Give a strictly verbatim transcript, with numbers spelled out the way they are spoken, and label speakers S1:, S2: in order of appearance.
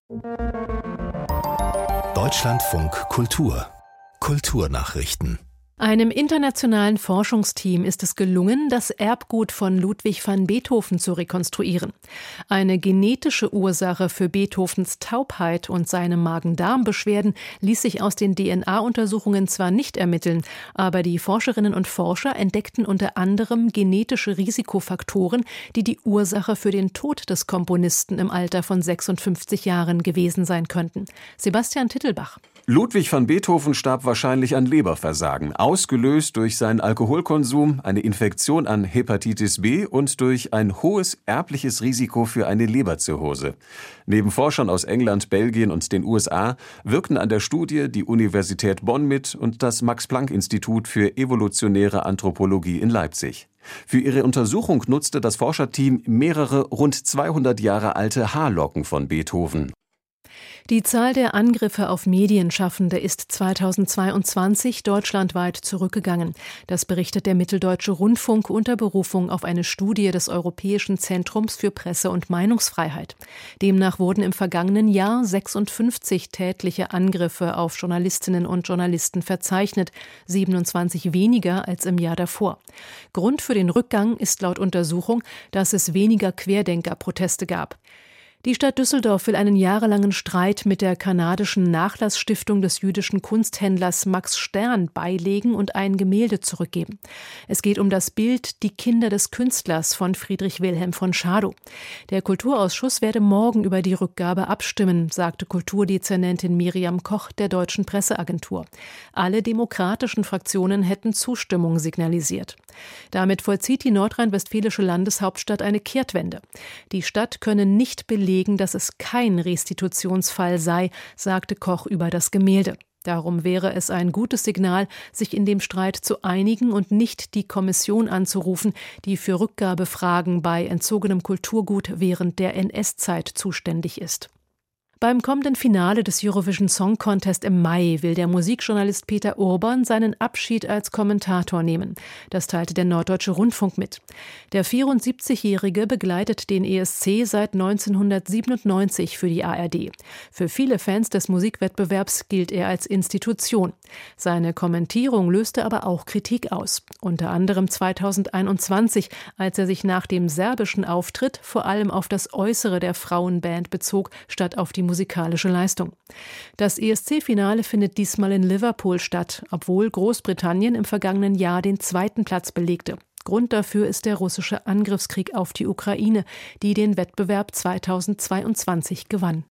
S1: Deutschlandfunk Kultur Kulturnachrichten.
S2: Einem internationalen Forschungsteam ist es gelungen, das Erbgut von Ludwig van Beethoven zu rekonstruieren. Eine genetische Ursache für Beethovens Taubheit und seine Magen-Darm-Beschwerden ließ sich aus den D N A-Untersuchungen zwar nicht ermitteln, aber die Forscherinnen und Forscher entdeckten unter anderem genetische Risikofaktoren, die die Ursache für den Tod des Komponisten im Alter von sechsundfünfzig Jahren gewesen sein könnten. Sebastian Tittelbach.
S3: Ludwig van Beethoven starb wahrscheinlich an Leberversagen, ausgelöst durch seinen Alkoholkonsum, eine Infektion an Hepatitis B und durch ein hohes erbliches Risiko für eine Leberzirrhose. Neben Forschern aus England, Belgien und den U S A wirkten an der Studie die Universität Bonn mit und das Max-Planck-Institut für evolutionäre Anthropologie in Leipzig. Für ihre Untersuchung nutzte das Forscherteam mehrere rund zweihundert Jahre alte Haarlocken von Beethoven.
S2: Die Zahl der Angriffe auf Medienschaffende ist zweitausendzweiundzwanzig deutschlandweit zurückgegangen. Das berichtet der Mitteldeutsche Rundfunk unter Berufung auf eine Studie des Europäischen Zentrums für Presse- und Meinungsfreiheit. Demnach wurden im vergangenen Jahr sechsundfünfzig tätliche Angriffe auf Journalistinnen und Journalisten verzeichnet, siebenundzwanzig weniger als im Jahr davor. Grund für den Rückgang ist laut Untersuchung, dass es weniger Querdenker-Proteste gab. Die Stadt Düsseldorf will einen jahrelangen Streit mit der kanadischen Nachlassstiftung des jüdischen Kunsthändlers Max Stern beilegen und ein Gemälde zurückgeben. Es geht um das Bild Die Kinder des Künstlers von Friedrich Wilhelm von Schadow. Der Kulturausschuss werde morgen über die Rückgabe abstimmen, sagte Kulturdezernentin Miriam Koch der Deutschen Presseagentur. Alle demokratischen Fraktionen hätten Zustimmung signalisiert. Damit vollzieht die nordrhein-westfälische Landeshauptstadt eine Kehrtwende. Die Stadt könne nicht belegen, dass es kein Restitutionsfall sei, sagte Koch über das Gemälde. Darum wäre es ein gutes Signal, sich in dem Streit zu einigen und nicht die Kommission anzurufen, die für Rückgabefragen bei entzogenem Kulturgut während der N S-Zeit zuständig ist. Beim kommenden Finale des Eurovision Song Contest im Mai will der Musikjournalist Peter Urban seinen Abschied als Kommentator nehmen. Das teilte der Norddeutsche Rundfunk mit. Der vierundsiebzigjährige begleitet den E S C seit neunzehnhundertsiebenundneunzig für die A R D. Für viele Fans des Musikwettbewerbs gilt er als Institution. Seine Kommentierung löste aber auch Kritik aus. Unter anderem zweitausendeinundzwanzig, als er sich nach dem serbischen Auftritt vor allem auf das Äußere der Frauenband bezog, statt auf die musikalische Leistung. Das E S C-Finale findet diesmal in Liverpool statt, obwohl Großbritannien im vergangenen Jahr den zweiten Platz belegte. Grund dafür ist der russische Angriffskrieg auf die Ukraine, die den Wettbewerb zweitausendzweiundzwanzig gewann.